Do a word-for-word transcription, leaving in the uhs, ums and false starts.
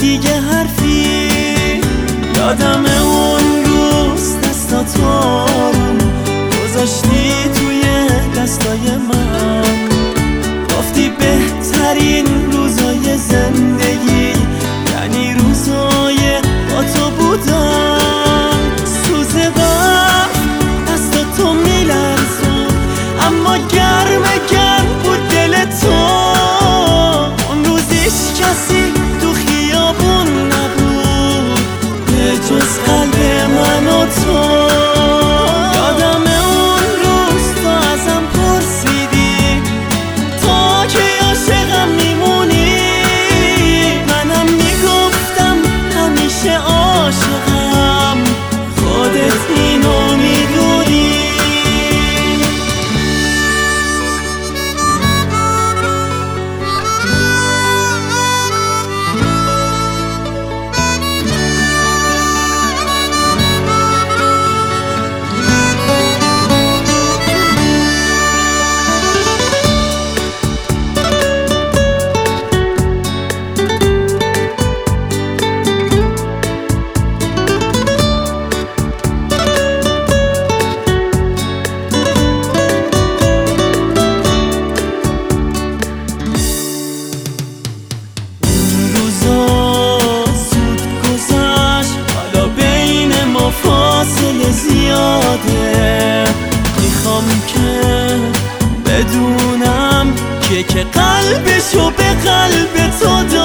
دیگه حرفی. یادم اون روز دستاتو آروم گذاشتی توی دستای من، گفتی بهترین روزای زندگی یعنی روزای با تو بودن. سوز برف دستاتو میلرزون اما گرم گرم بود دل تو. اون روزیش کسی تو خیابون نبود به جز قلب من و تو. یادم اون روز تو ازم پرسیدی تا که عاشقم میمونی، منم میگفتم همیشه عاشقم، خودت اینو میدونی. فاصله زیاده، میخوام که بدونم که که قلبشو به قلب تو داده.